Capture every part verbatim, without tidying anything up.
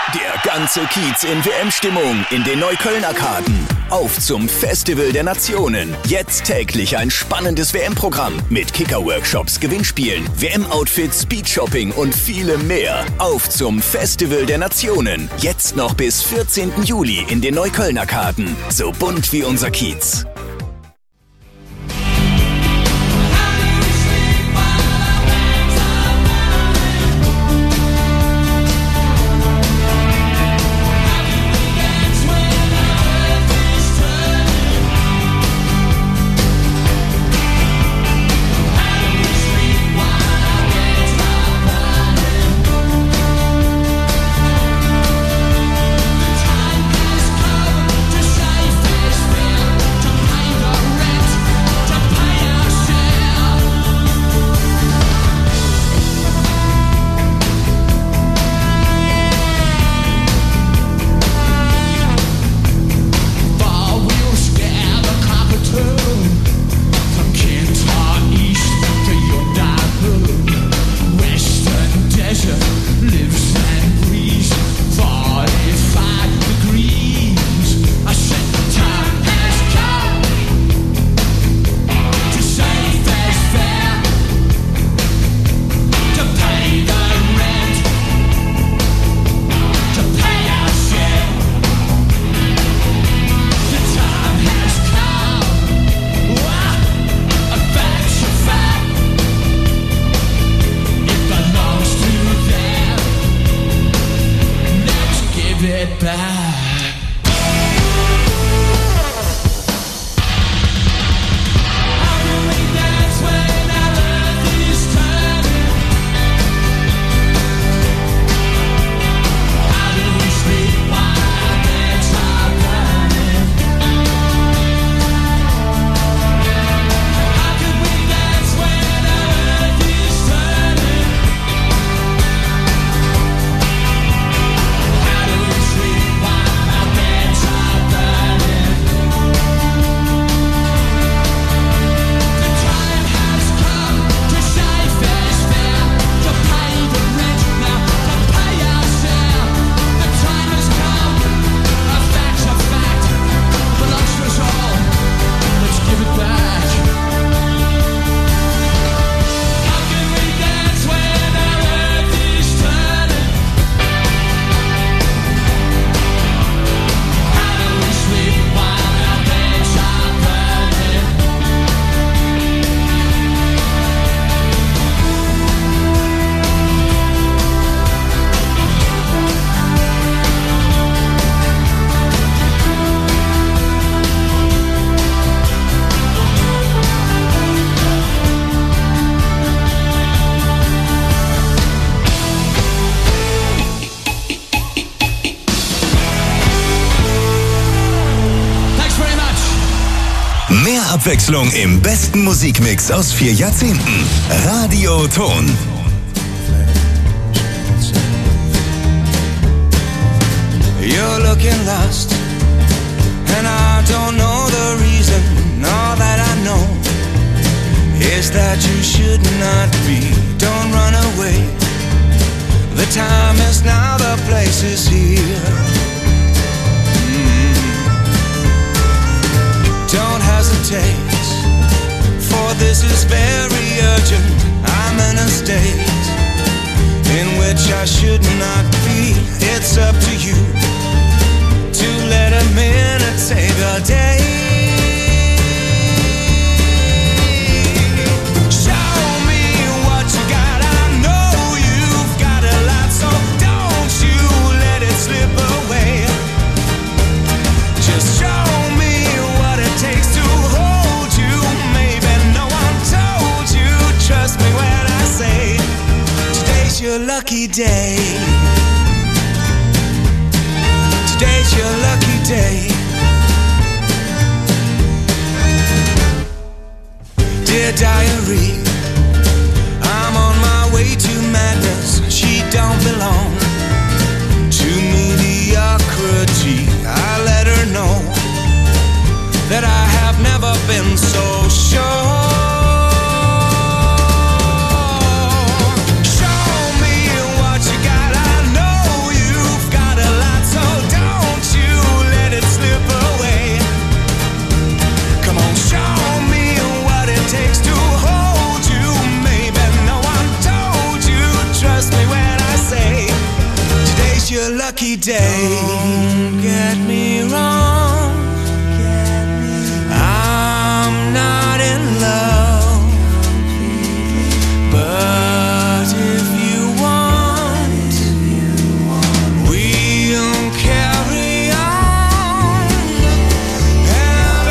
Der ganze Kiez in W M-Stimmung in den Neukölln-Arkaden. Auf zum Festival der Nationen. Jetzt täglich ein spannendes W M-Programm mit Kicker-Workshops, Gewinnspielen, W M-Outfits, Speed-Shopping und vielem mehr. Auf zum Festival der Nationen. Jetzt noch bis vierzehnten Juli in den Neukölln-Arkaden. So bunt wie unser Kiez. Abwechslung im besten Musikmix aus vier Jahrzehnten. Radio Ton. You're looking lost, and I don't know the reason. All that I know is that you should not be. Don't run away. The time is now, the place is here. Don't hesitate, for this is very urgent. I'm in a state in which I should not be. It's up to you to let a minute save your day. Show me what you got. I know you've got a lot, so don't you let it slip away. Just show me takes to hold you. Maybe no one told you. Trust me when I say today's your lucky day. Today's your lucky day. Dear diary, I'm on my way to madness. She don't belong to mediocrity. I let her know that I have never been so sure. Show me what you got. I know you've got a lucky day. Don't get me wrong, I'm not in love, but if you want, we'll carry on and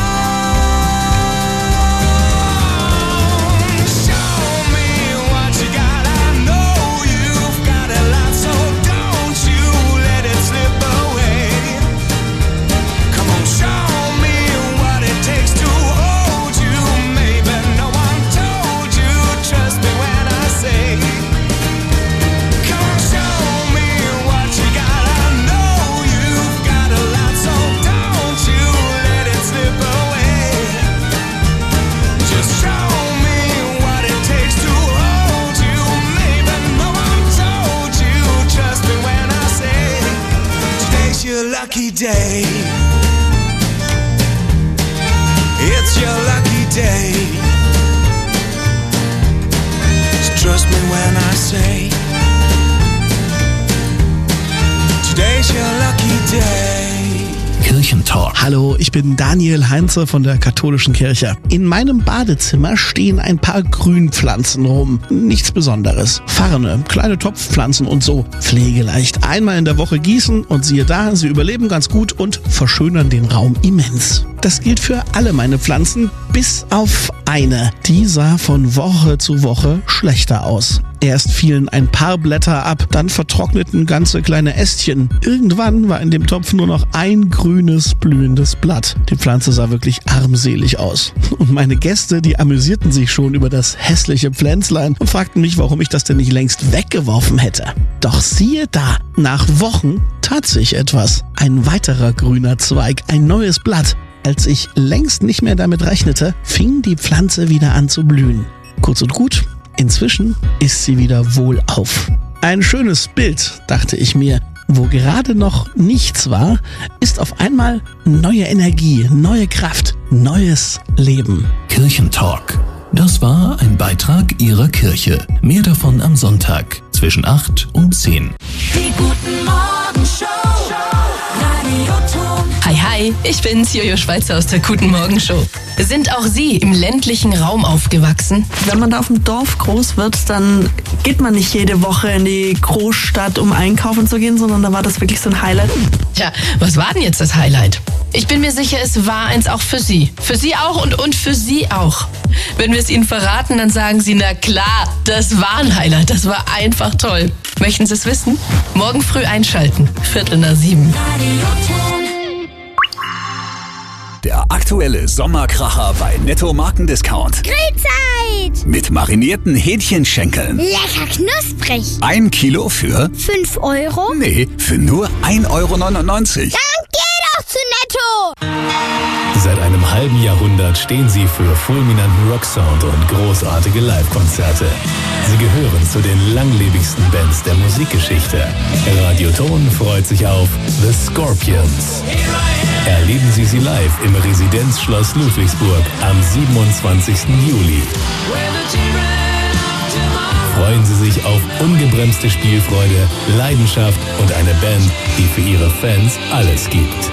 on. Show me what you got, I know you've got a lot, so don't you let it slip away. Come on, show me what it takes to hold you. Maybe no one told you, trust me when I say. Come on, show me what you got, I know you've got a lot, so don't you let it slip away. Just show me what it takes to hold you. Maybe no one told you, trust me when I say. Today's your lucky day. It's your lucky day. So trust me when I say, today's your lucky day. Kirchentalk. Hallo, ich bin Daniel Heinze von der katholischen Kirche. In meinem Badezimmer stehen ein paar Grünpflanzen rum. Nichts Besonderes. Farne, kleine Topfpflanzen und so. Pflegeleicht. Einmal in der Woche gießen und siehe da, sie überleben ganz gut und verschönern den Raum immens. Das gilt für alle meine Pflanzen, bis auf eine. Die sah von Woche zu Woche schlechter aus. Erst fielen ein paar Blätter ab, dann vertrockneten ganze kleine Ästchen. Irgendwann war in dem Topf nur noch ein grünes, blühendes Blatt. Die Pflanze sah wirklich armselig aus. Und meine Gäste, die amüsierten sich schon über das hässliche Pflänzlein und fragten mich, warum ich das denn nicht längst weggeworfen hätte. Doch siehe da, nach Wochen tat sich etwas. Ein weiterer grüner Zweig, ein neues Blatt. Als ich längst nicht mehr damit rechnete, fing die Pflanze wieder an zu blühen. Kurz und gut, inzwischen ist sie wieder wohlauf. Ein schönes Bild, dachte ich mir. Wo gerade noch nichts war, ist auf einmal neue Energie, neue Kraft, neues Leben. Kirchentalk. Das war ein Beitrag Ihrer Kirche. Mehr davon am Sonntag zwischen acht und zehn. Die guten Morgenshow. Radio Ton. Hi, hi, ich bin's, Jojo Schweizer aus der Guten Morgen Show. Sind auch Sie im ländlichen Raum aufgewachsen? Wenn man da auf dem Dorf groß wird, dann geht man nicht jede Woche in die Großstadt, um einkaufen zu gehen, sondern da war das wirklich so ein Highlight. Tja, was war denn jetzt das Highlight? Ich bin mir sicher, es war eins auch für Sie. Für Sie auch und, und für Sie auch. Wenn wir es Ihnen verraten, dann sagen Sie, na klar, das war ein Highlight, das war einfach toll. Möchten Sie es wissen? Morgen früh einschalten, Viertel nach sieben. Radio Ton. Der aktuelle Sommerkracher bei Netto Markendiscount. Grillzeit! Mit marinierten Hähnchenschenkeln. Lecker knusprig. Ein Kilo für? fünf Euro? Nee, für nur ein Euro neunundneunzig. Dann geh doch zu Netto! Seit einem halben Jahrhundert stehen sie für fulminanten Rocksound und großartige Live-Konzerte. Sie gehören zu den langlebigsten Bands der Musikgeschichte. Radio Ton freut sich auf The Scorpions. Erleben Sie sie live im Residenzschloss Ludwigsburg am siebenundzwanzigsten Juli. Freuen Sie sich auf ungebremste Spielfreude, Leidenschaft und eine Band, die für ihre Fans alles gibt.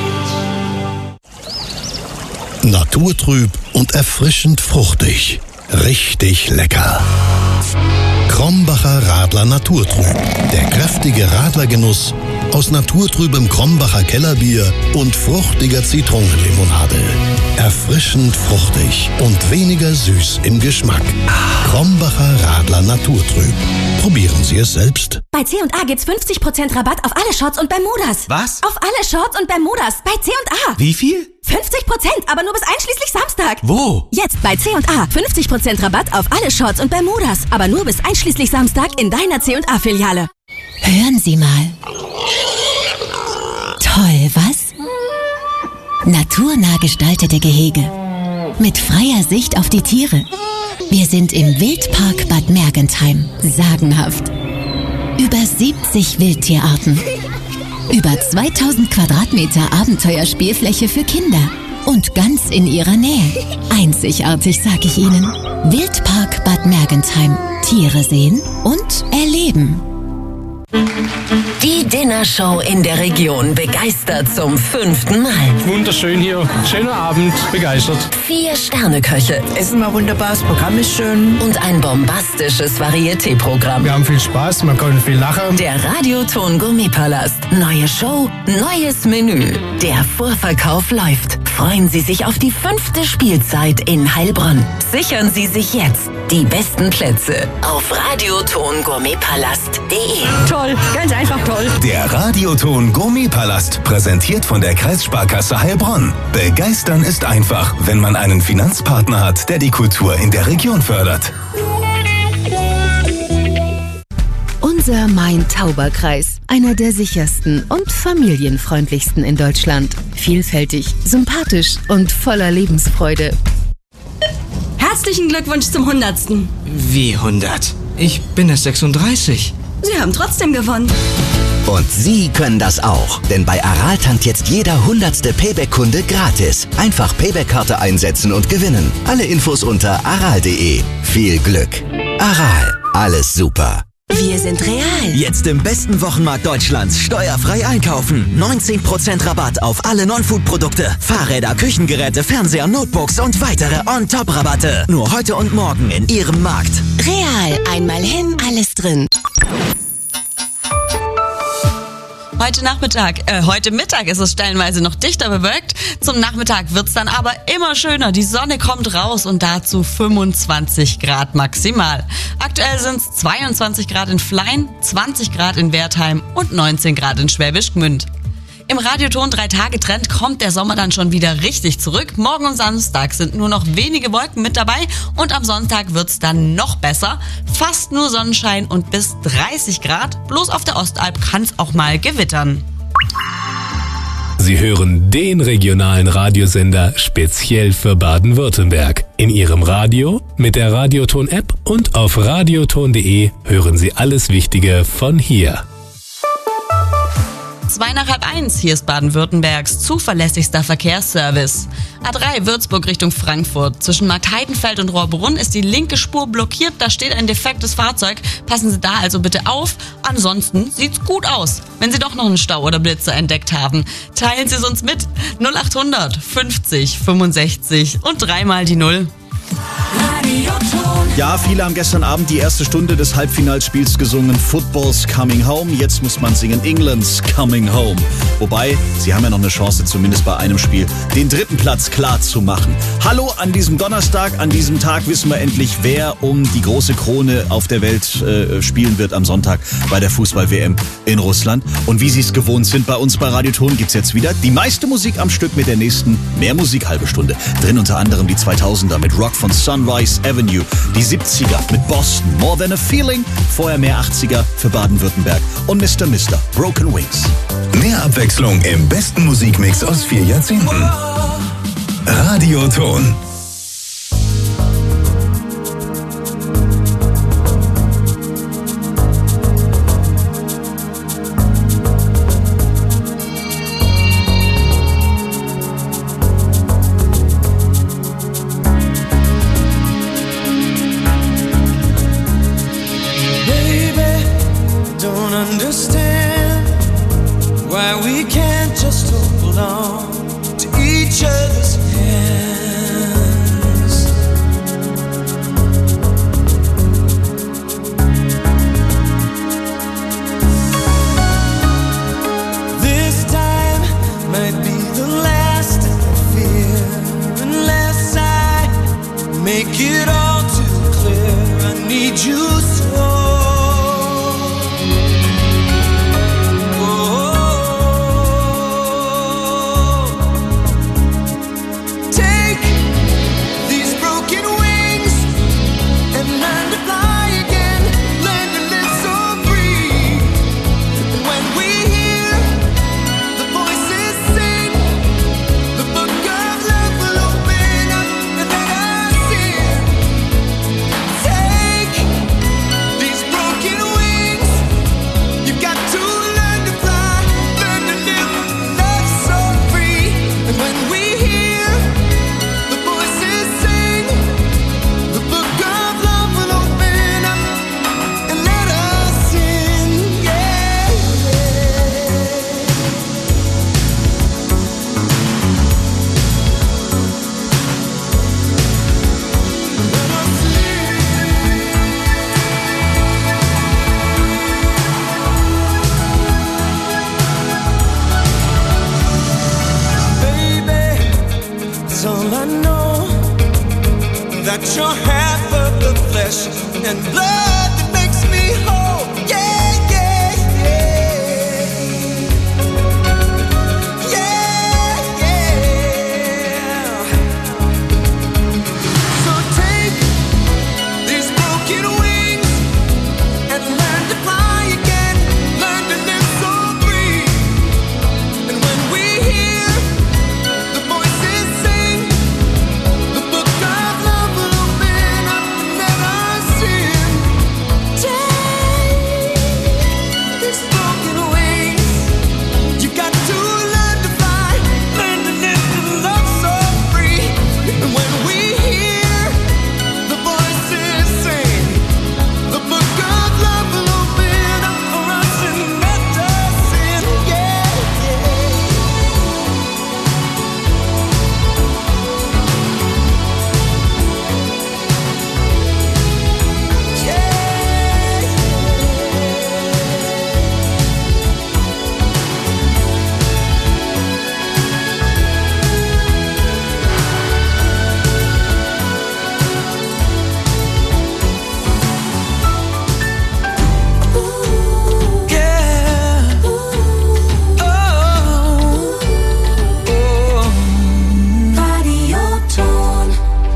Naturtrüb und erfrischend fruchtig. Richtig lecker. Krombacher Radler Naturtrüb. Der kräftige Radlergenuss aus naturtrübem Krombacher Kellerbier und fruchtiger Zitronenlimonade. Erfrischend fruchtig und weniger süß im Geschmack. Krombacher Radler Naturtrüb. Probieren Sie es selbst. Bei C und A gibt's fünfzig Prozent Rabatt auf alle Shorts und Bermudas. Was? Auf alle Shorts und Bermudas bei C und A. Wie viel? fünfzig Prozent, aber nur bis einschließlich Samstag. Wo? Jetzt bei C und A. fünfzig Prozent Rabatt auf alle Shorts und Bermudas, aber nur bis einschließlich Samstag in deiner C und A-Filiale. Hören Sie mal. Toll, was? Naturnah gestaltete Gehege. Mit freier Sicht auf die Tiere. Wir sind im Wildpark Bad Mergentheim. Sagenhaft. Über siebzig Wildtierarten. Über zweitausend Quadratmeter Abenteuerspielfläche für Kinder. Und ganz in ihrer Nähe. Einzigartig, sag ich Ihnen. Wildpark Bad Mergentheim. Tiere sehen und erleben. Die Dinnershow in der Region begeistert zum fünften Mal. Wunderschön hier. Schöner Abend. Begeistert. Vier Sterneköche. Essen war wunderbar, das Programm ist schön. Und ein bombastisches Varieté-Programm. Wir haben viel Spaß, man kann viel lachen. Der Radioton Gourmetpalast. Neue Show, neues Menü. Der Vorverkauf läuft. Freuen Sie sich auf die fünfte Spielzeit in Heilbronn. Sichern Sie sich jetzt die besten Plätze auf radioton gourmetpalast punkt de. Toll, ganz einfach toll. Der Radioton Gourmetpalast, präsentiert von der Kreissparkasse Heilbronn. Begeistern ist einfach, wenn man einen Finanzpartner hat, der die Kultur in der Region fördert. Unser Main-Tauber-Kreis, einer der sichersten und familienfreundlichsten in Deutschland. Vielfältig, sympathisch und voller Lebensfreude. Herzlichen Glückwunsch zum hundertsten. Wie hundert? Ich bin erst sechsunddreißig. Sie haben trotzdem gewonnen. Und Sie können das auch, denn bei Aral tankt jetzt jeder hundertste Payback-Kunde gratis. Einfach Payback-Karte einsetzen und gewinnen. Alle Infos unter aral punkt de. Viel Glück. Aral, alles super. Wir sind real. Jetzt im besten Wochenmarkt Deutschlands steuerfrei einkaufen. neunzehn Prozent Rabatt auf alle Non-Food-Produkte. Fahrräder, Küchengeräte, Fernseher, Notebooks und weitere On-Top-Rabatte. Nur heute und morgen in Ihrem Markt. Real. Einmal hin, alles drin. Heute Nachmittag, äh, heute Mittag ist es stellenweise noch dichter bewölkt. Zum Nachmittag wird's dann aber immer schöner. Die Sonne kommt raus und dazu fünfundzwanzig Grad maximal. Aktuell sind's zweiundzwanzig Grad in Flein, zwanzig Grad in Wertheim und neunzehn Grad in Schwäbisch Gmünd. Im Radioton drei Tage Trend kommt der Sommer dann schon wieder richtig zurück. Morgen und Samstag sind nur noch wenige Wolken mit dabei und am Sonntag wird's dann noch besser. Fast nur Sonnenschein und bis dreißig Grad. Bloß auf der Ostalb kann's auch mal gewittern. Sie hören den regionalen Radiosender speziell für Baden-Württemberg. In Ihrem Radio, mit der Radioton-App und auf radioton punkt de hören Sie alles Wichtige von hier. Zwei nach halb eins, hier ist Baden-Württembergs zuverlässigster Verkehrsservice. A drei Würzburg Richtung Frankfurt. Zwischen Marktheidenfeld und Rohrbrunn ist die linke Spur blockiert, da steht ein defektes Fahrzeug. Passen Sie da also bitte auf, ansonsten sieht's gut aus. Wenn Sie doch noch einen Stau oder Blitzer entdeckt haben, teilen Sie es uns mit. null achthundert fünfzig fünfundsechzig und dreimal die Null. Ja, viele haben gestern Abend die erste Stunde des Halbfinalspiels gesungen. Football's coming home. Jetzt muss man singen England's coming home. Wobei, sie haben ja noch eine Chance, zumindest bei einem Spiel, den dritten Platz klar zu machen. Hallo an diesem Donnerstag. An diesem Tag wissen wir endlich, wer um die große Krone auf der Welt äh, spielen wird am Sonntag bei der Fußball-W M in Russland. Und wie Sie es gewohnt sind, bei uns bei Radioton gibt's jetzt wieder die meiste Musik am Stück mit der nächsten Mehr Musik halbe Stunde. Drin unter anderem die zweitausender mit Rock von Sunrise Avenue, die siebziger mit Boston, More Than a Feeling, vorher mehr achtziger für Baden-Württemberg und Mister Mister Broken Wings. Mehr Abwechslung im besten Musikmix aus vier Jahrzehnten. Radioton. Oh that you're half of the flesh and blood that makes me whole. Yeah, yeah, yeah. Yeah, yeah. So take these broken wings and learn to fly again. Learn to live so free. And when we hear the voices sing, the book of love will open up and let us in. Take these broken wings. You got to learn to fly, learn to live and love so free. And when we hear the voices sing, the book of love will open up for us and let us in. Yeah, yeah. Oh, oh. Radio Tone.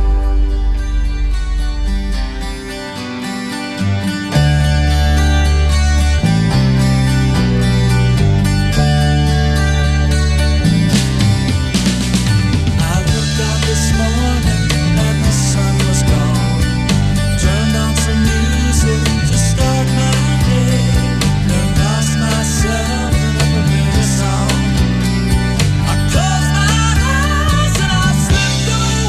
I looked out this morning and the sun was gone. Turned on some music to start my day. Then lost myself in a familiar song. I closed my eyes and I slipped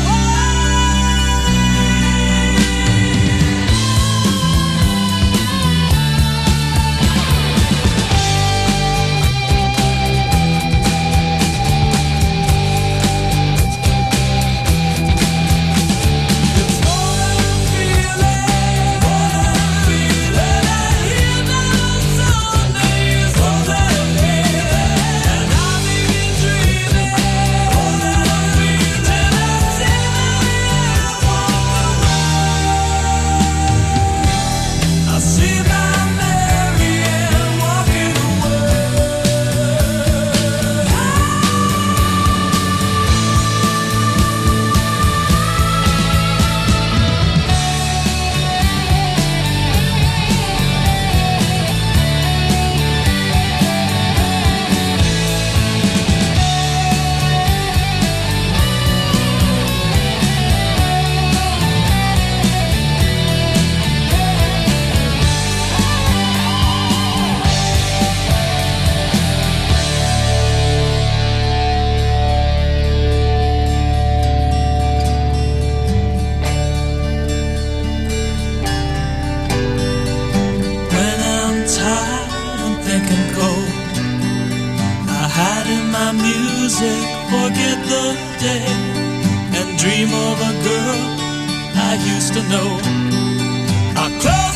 I see my Marianne walking when I'm tired and thinking cold. I hide in my music, forget the day, and dream of a girl I used to know. I close